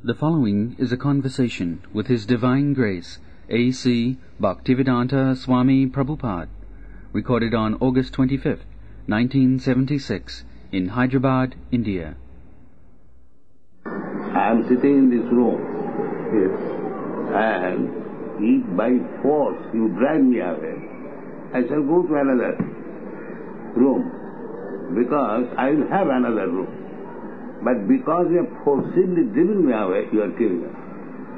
The following is a conversation with His Divine Grace, A.C. Bhaktivedanta Swami Prabhupada, recorded on August 25th, 1976, in Hyderabad, India. I am sitting in this room, and if by force you drive me away, I shall go to another room, because I will have another room. But because you have forcibly driven me away, you are killing us.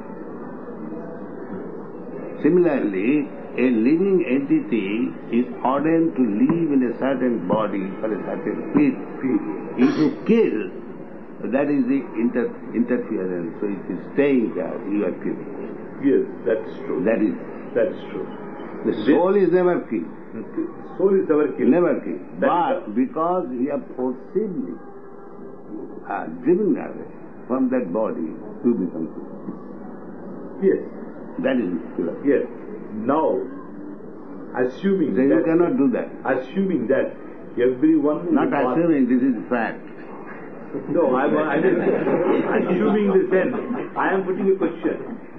Similarly, a living entity is ordained to live in a certain body for a certain period. If you kill, that is the interference. So it is staying there, you are killing. Yes, that's true. That's true. The soul is never killed. Soul is never killed. Never killed. But because we have forcibly driven away from that body, you become killed. Yes. That is killer. Yes. Now, assuming then that... you cannot do that. Assuming that everyone... Not assuming, this is fact. No, I'm assuming the sense. I am putting a question.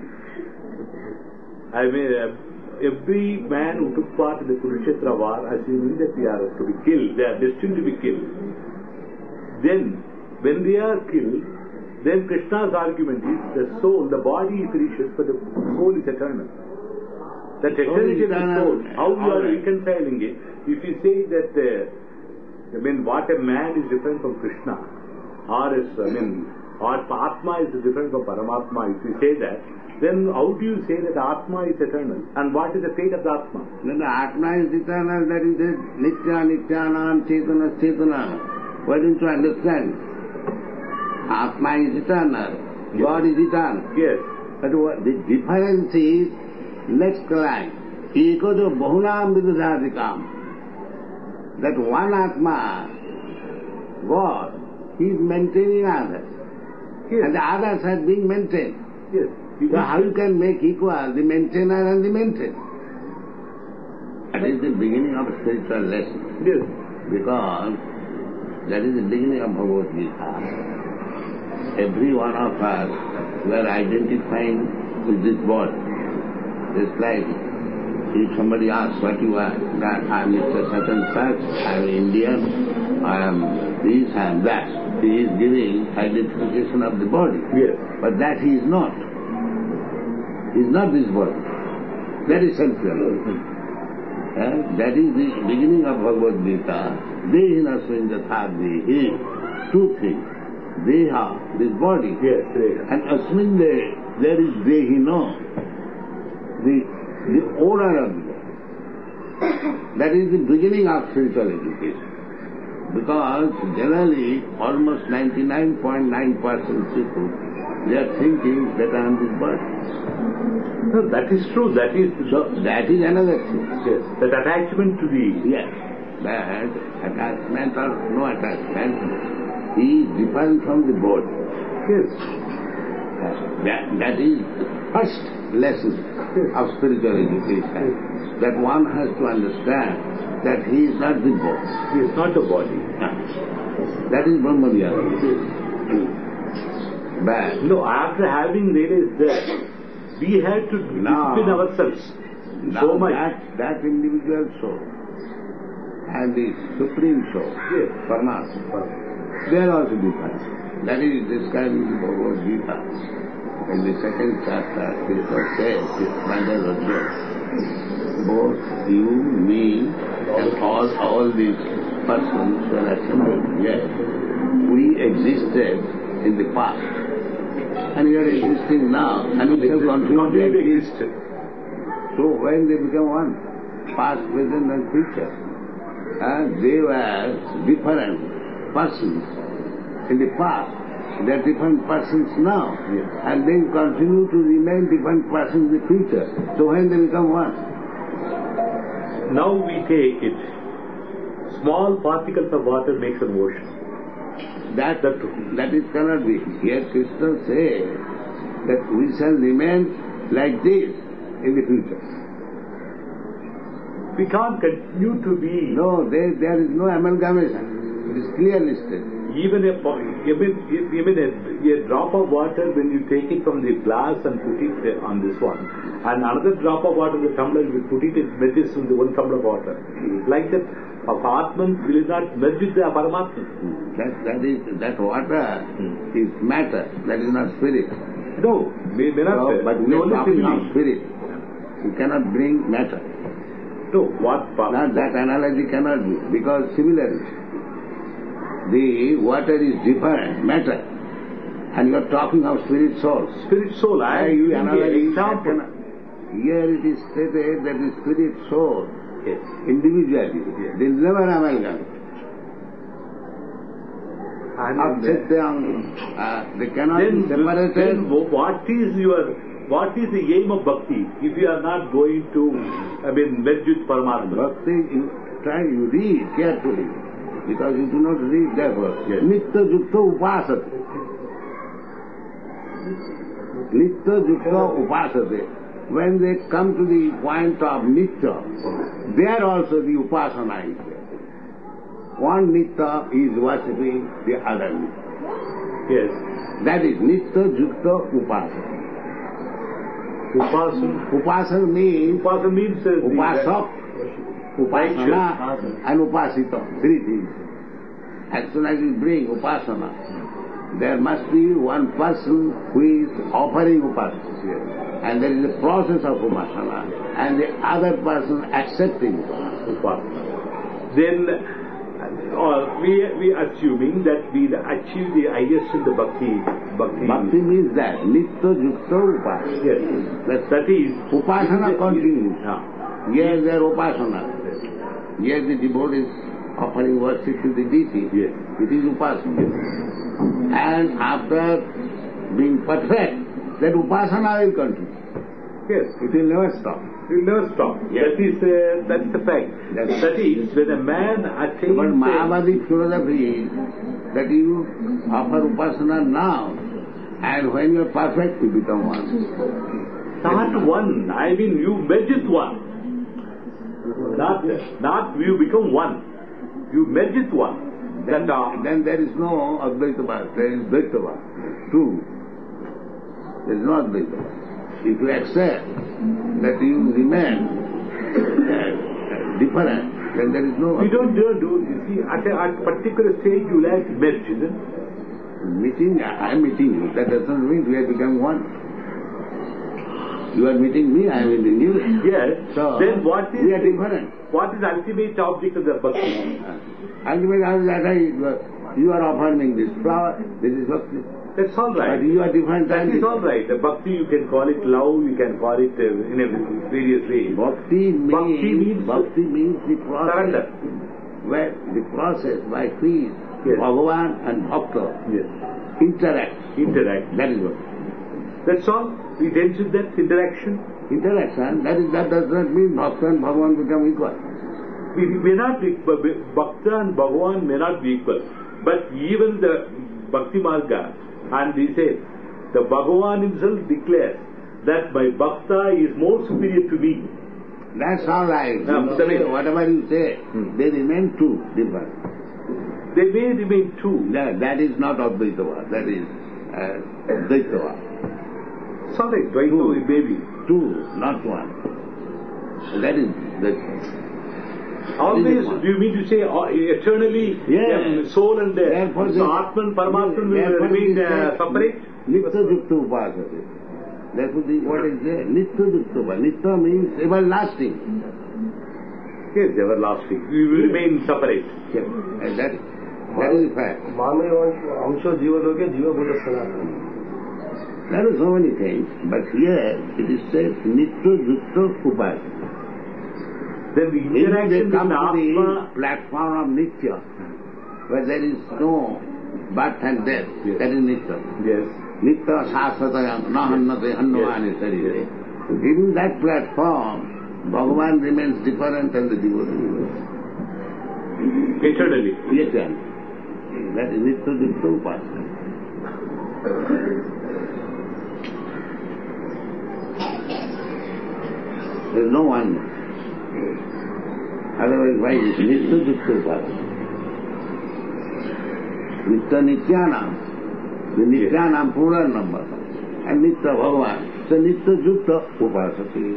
I mean, every man who took part in the Kurukshetra war, assuming that we are to be killed, they are destined to be killed. Then, when they are killed, then Krishna's argument is the soul, the body is perishable, but the soul is eternal. That eternity of the soul, how you are reconciling it? If you say that, what a man is different from Krishna, or Atma is different from Paramatma, if you say that, then how do you say that Atma is eternal? And what is the fate of the Atma? When the Atma is eternal, that is it. Nitya, Nityanam, Chetana, Chetana. Why don't you understand? Atma is eternal. Yes. God is eternal. Yes. But the difference is next line. Eko jo bahunam vidudhatikam. That one Atma, God, he is maintaining others. Yes. And the others are being maintained. Yes. So how you can make equal the maintainer and the maintained? That is the beginning of a spiritual lesson. Yes. Because that is the beginning of Bhagavad Gita. Every one of us, we are identifying with this body. It's like if somebody asks what you are, that I am Mr. Such and such, I am Indian, I am this, I am that. He is giving identification of the body. Yes. But that he is not. He is not this body. That is self-realization. That is the beginning of Bhagavad Gita. Dehina swinjatha dehi. Two things. Deha, this body. Yes, yes. And asmin de, there is dehino, the owner of the body. That is the beginning of spiritual education. Because generally, almost 99.9% people, they are thinking that I am this body. No, that is true. That is another thing. Yes. That attachment to the... Yes. That attachment or no attachment is different from the body. Yes. That is first lesson of spiritual education. That one has to understand that he is not the body. He is not the body. That is Brahma Vihara. But no, after having realized that, we had to discipline ourselves so much. That individual soul and the Supreme Soul, yes, Paramatma, they are also different. That is described in the Bhagavad Gita. In the second chapter, Krishna says, both you, me, and all these persons who are assembled here, we existed in the past. And we are existing now, and we shall continue to exist. So when they become one, past, present and future, they were different persons in the past. They are different persons now. Yes. And they continue to remain different persons in the future. So when they become one? Now we take it. Small particles of water makes an ocean. That is cannot be. Here Krishna says that we shall remain like this in the future. We can't continue to be... No, there is no amalgamation. It is clearly stated. even a drop of water, when you take it from the glass and put it on this one, and another drop of water in the tumbler, you put it merges in the one tumbler of water. Like that, Atman will not merge with the Paramatman. That water is matter, that is not spirit. No, may not. But we are talking of spirit. You cannot bring matter. No, what? Not that analogy cannot be, because similarly, the water is different, matter, and you are talking of spirit soul. Spirit soul, I you am analyze example. Here it is stated that the spirit soul, Yes. individuality, there is never amalgam. They cannot be separated. Then what is the aim of bhakti if you are not going to, merge with Paramatma? Bhakti, you read carefully, because you do not read therefore. Yes. Nitya Jukta Upasate. Nitya Jukta Upasate. When they come to the point of Nitya, there also the Upasana is there. One Nitya is worshipping the other Nitya. Yes. That is Nitya Jukta Upasana. Upasana means Upasak, Upasana and Upasita, three things. As soon as you bring Upasana, there must be one person who is offering Upasana. And there is a process of Upasana, and the other person accepting Upasana. Then we assuming that we achieve the highest in the bhakti. Bhakti means that Nitya Jukta Upasana. Yes. That is Upasana continues. Here there Upasana. Yes. Here the devotee is offering worship to the deity. Yes. It is Upasana. And after being perfect, that Upasana will continue. Yes. It will never stop. It will never stop. Yes. That's the fact. That is, when a man attains... But Mayavadi philosophy is that you offer Upasana now, and when you are perfect, you become one. Not one. You merge with one. Not you become one. You merge with one. Then there is no Advaitavada, there is Dvaitavada. Two. There is no Advaitavada. If you accept that you remain different, then there is no... You don't do. You see, at a particular stage you will have to merge, isn't it? I am meeting you. That doesn't mean we have become one. You are meeting me, I am meeting you. Yes. So, then what is... We are different. What is the ultimate object of the bhakti? Ultimate object, you are offering this flower, this is bhakti. That's all right. But you are different. That is all right. The bhakti, you can call it love, you can call it in a various ways. Bhakti means the process. Surrender. Where the process by which Bhagavan and Bhakta interact. That is what. That's all. It ends with that interaction. Interaction. That does not mean Bhakta and Bhagavan become equal. We may not be, Bhakta and Bhagavan may not be equal. But even the Bhakti Marga, and he says, the Bhagavan himself declares that my Bhakta is more superior to me. That's all right. Whatever you say, they remain two different. They may remain two. That is not Advaitavada, that is Dvaitavada. It's all right, Dvaitavada maybe. Two, not one. That is always, do you mean to say eternally soul and so Atman, Paramatman will remain separate? Nitya Jukta Upasate. Therefore, what is there? Nitya Jukta Upasate. Nitya means everlasting. Yes, everlasting. We will remain separate. Yes. And that is the fact. There are so many things, but here it is said Nitya Jukta Upasate. Then the interaction they come with to Atma, the platform of Nitya, where there is no birth and death, that is Nitya. Yes. Nitya Sasatayam Nahannate Hannavani Sarire. In that platform, Bhagavan remains different than the devotee. Eternally. Eternally. That is Nitya Jukta Upasana. There is no one. Otherwise, why is Nitya Jukta Upasana? Nitya Nityanam. The Nityanam plural number. And Nitya Bhagavan. So Nitya Jukta Upasati.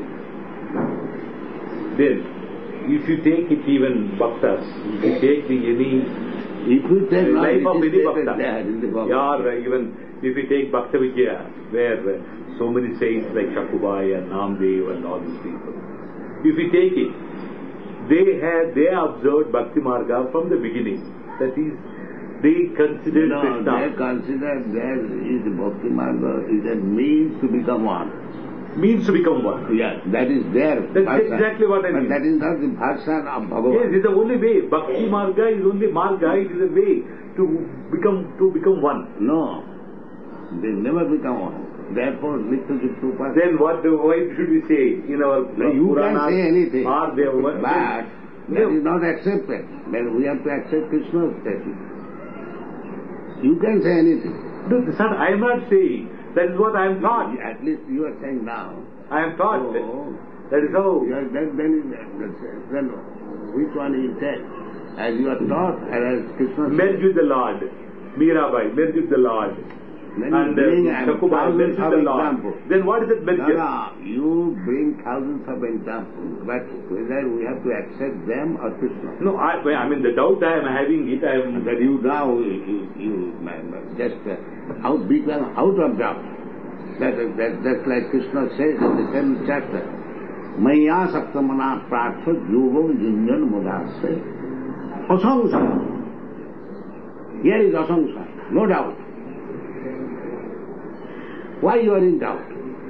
Then, if you take it even bhaktas, if you take any If you take life of any bhakta, in the Bhagavad. or even if you take Bhakta Vijaya, where so many saints like Shakubai and Namdev and all these people, if you take it, they observed Bhakti Marga from the beginning. That is, they considered Krishna. They consider there is Bhakti Marga is a means to become one. Means to become one. Yes, that is their That's version. exactly what I mean. But that is not the version of Bhagavan. Yes, it's the only way. Bhakti Marga is only Marga, it is a way to become one. No, they never become one. Therefore, Nitya Jukta Upasana. Then why should we say in our You can Puranas, say anything, or they but that is not accepted. Then we have to accept Krishna's statement. You can say anything. No, son, I am not saying. That is what I am taught. At least you are saying now. I am taught. So, That is how. then which one is that? As you are taught, and as Krishna Merge with the Lord. Mirabai, merge with the Lord. then And you bring Shakubai, merge thousands with of the Lord. examples. Then what is it merge? No, you bring thousands of examples, but whether we have to accept them or Krishna. No, I mean the doubt I am having it, I am. That you now, you just out become out of doubt. That's like Krishna says in the 7th chapter. Maya Saktamana Pratha Yoga Junjan Mudasya. Asangsa. Here is asangsa, no doubt. Why you are in doubt?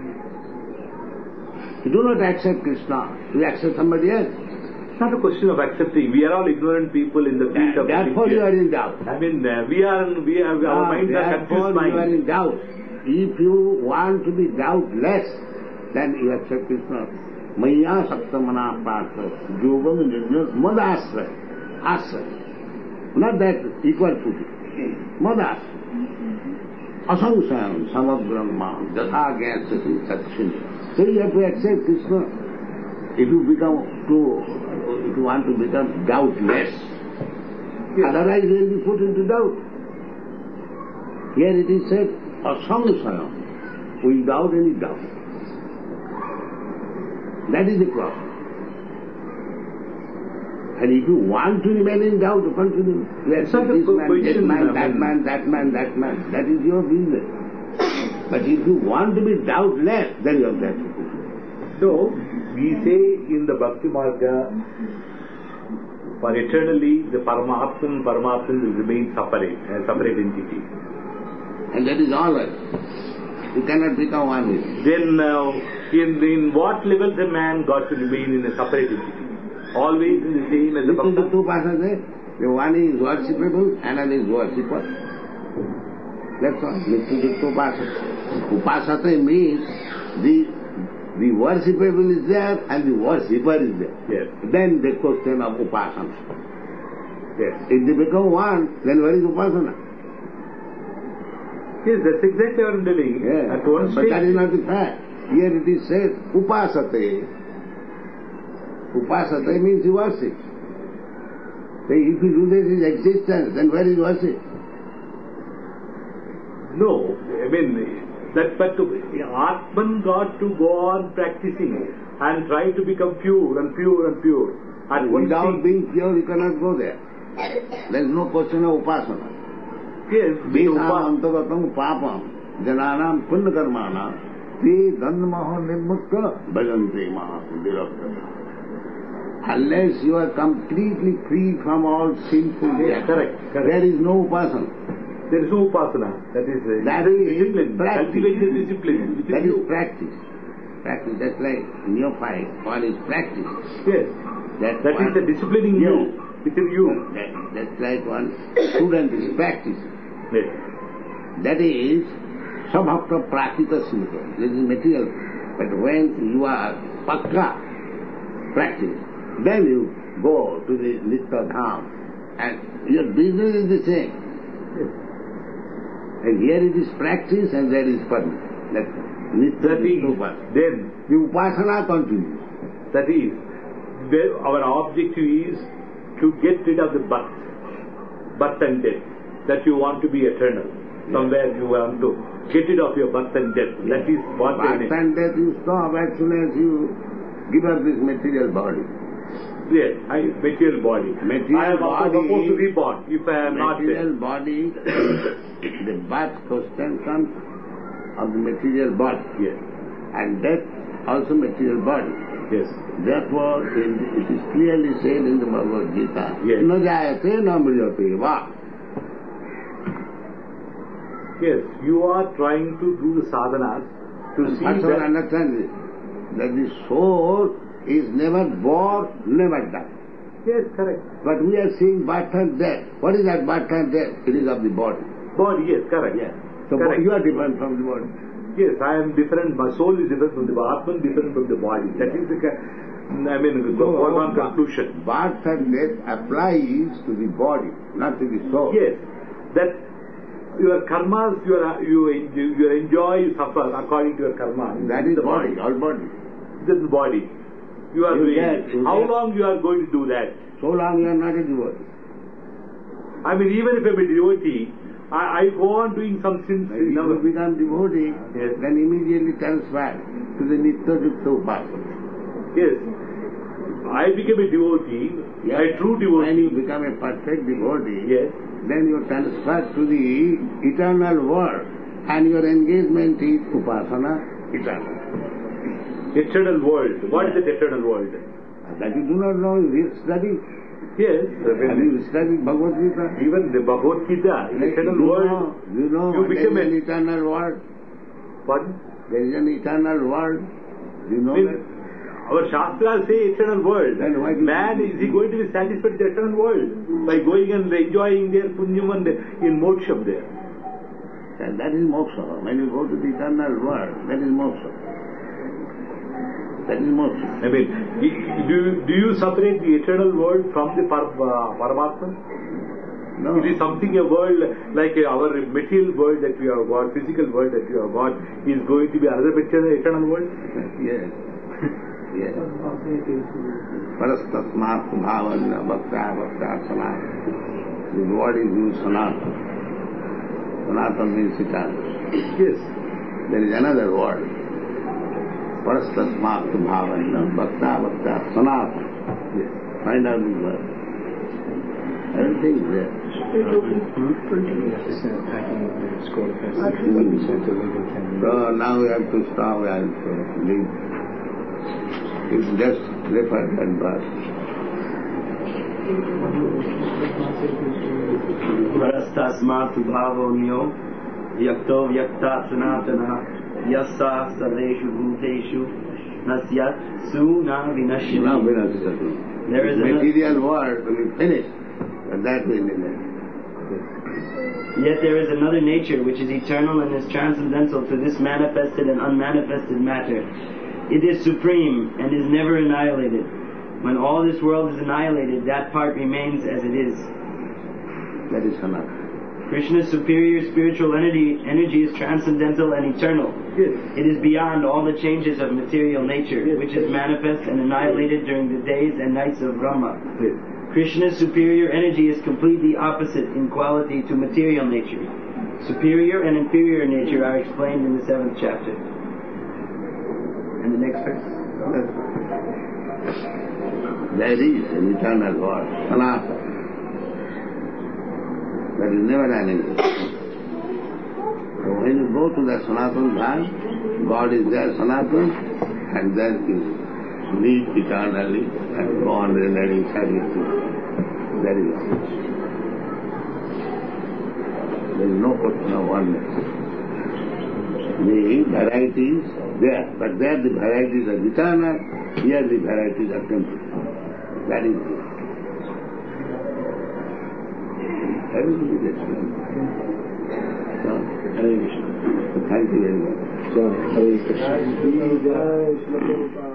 You do not accept Krishna, you accept somebody else. It's not a question of accepting. We are all ignorant people in the field of Therefore you are in doubt. I mean, our minds are confused Therefore you are minds. in doubt. If you want to be doubtless, then you accept Krishna. Maya Saktamana Partha Yogam Nirjana Madasra. Asra. Not that equal to it. Madasra. Asangsayam Samabrahma Jatha Gyasati Satchini. So you have to accept Krishna. If you want to become doubtless, otherwise you will be put into doubt. Here it is said, asangsayam, without any doubt. That is the problem. And if you want to remain in doubt, continue. You accept this man, that man, that man, that man. That is your business. But if you want to be doubtless, then you have that. So, we say in the Bhakti Marga, for eternally, the Paramatman will remain separate, a separate entity. And that is all right. You cannot become one with it. Then, in what levels a man got to remain in a separate entity? Always in the same as the Because the Bhakta? two persons, the one is worshipable, another is worshipper. That's all. Nityajukta Upasana. Upasana means the worshipable is there and the worshipper is there. Yes. Then the question of Upasana. Yes. If they become one, then where is Upasana? Yes, that's exactly what I'm telling. Yeah. At one But stage, that is not the fact. Here it is said, Upasate. Upasate means you worship. So if you do this is existence, then where is worship? no, I mean, but Atman got to go on practicing and try to become pure and pure and pure. At one Without stage, being pure, you cannot go there. There is no question of upasana. yes, Besam antagatam papam jananam punya karmana te dandamaha nirmukta bhajante maha. Unless you are completely free from all sinful Yes, acts, correct. there is no upasana. there is no upasana. That is discipline. practice. Cultivated discipline. That is practice. Practice, that's like neophyte. One is practice. Yes. That That is one- the disciplining you. Within you. That's like one student is practice. Yes. That is sabhakta prakita simcha. This is material. But when you are pakka practice, then you go to the Nitya Dham and your business is the same. And here it is practice and there is padma. That's Nitya That is, Upasana. then, The upasana continues. that is, our objective is to get rid of the birth and death. that you want to be eternal. Somewhere you want to get rid of your birth and death. That is what birth and death you stop as soon as you give up this material body. Yes, material body. I am body, supposed to be born if I am not there. Material body, the birth question comes of the material body. Yes. And death also material body. Yes. Therefore, it is clearly said in the Bhagavad Gita, yes. Na jayate na mriyate va. Yes, you are trying to do the sadhanas to see that... understand this, that the soul is never born, never die. Yes, correct. But we are seeing birth and death. What is that birth and death? It is of the body. Body, yes, correct. Yes. So correct. You are different from the body. Yes, I am different. My soul is different from the body. Atman different from the body. That is the foregone conclusion. Birth and death applies to the body, not to the soul. Yes, that your karmas, you enjoy, you suffer according to your karma. That is the body, all body. This is the body. You are doing. How long you are going to do that? So long you are not a devotee. I mean, even if I am a devotee, I go on doing some sins. If you become devotee, yes. Then immediately transfer to the Nitya Yukta Upasana. Yes. I became a devotee, yes. A true devotee. When you become a perfect devotee, yes. Then you transfer to the eternal world, and your engagement is Upasana, eternal. Eternal world. What is that eternal world? That you do not know, you study. Yes. Have you studied Bhagavad Gita? Even the Bhagavad Gita, eternal world. You know you become an eternal world. Pardon? There is an eternal world. You know that? Our Shastras say eternal world. Man, is he going to be satisfied with the eternal world? By going and enjoying their punyam and in moksham there. And that is moksha. When you go to the eternal world, that is moksha. That is moksha. I mean, do you separate the eternal world from the Paramatma? No. It is something, a world like our material world that we have got, physical world that we have got, is going to be another eternal world? Yes. Yes. Parastasmat bhavanya bhakta sanatana. The word is used sanatana. Sanatana means eternal. Yes. There is another word. Parastasmat bhavanya bhakta sanatana. Yes. Find out this word. Everything is there. So now we have to stop and leave. It's just referred and bust. Parastasmat bhavonyo yakto yakta sanatana yassa sarveshu bhuteshu nasyat su na vinashyati. There is material world will be finished, but that will remain. Yet there is another nature which is eternal and is transcendental to this manifested and unmanifested matter. It is supreme and is never annihilated. When all this world is annihilated, that part remains as it is. That is Sanatana. Krishna's superior spiritual energy is transcendental and eternal. Yes. It is beyond all the changes of material nature, yes, which is manifest and annihilated during the days and nights of Brahma. Yes. Krishna's superior energy is completely opposite in quality to material nature. Superior and inferior nature are explained in the 7th chapter. And the next verse? There is an eternal God, Sanatana. That is never ending. So when you go to the Sanatana Dham, God is there, Sanatana, and then you live eternally and go on remaining service. That is all. There is no question of oneness. The varieties there, but there the varieties are eternal, here the varieties are temporary. That is it. Everything is explained. So, thank you very much. Hare Krishna.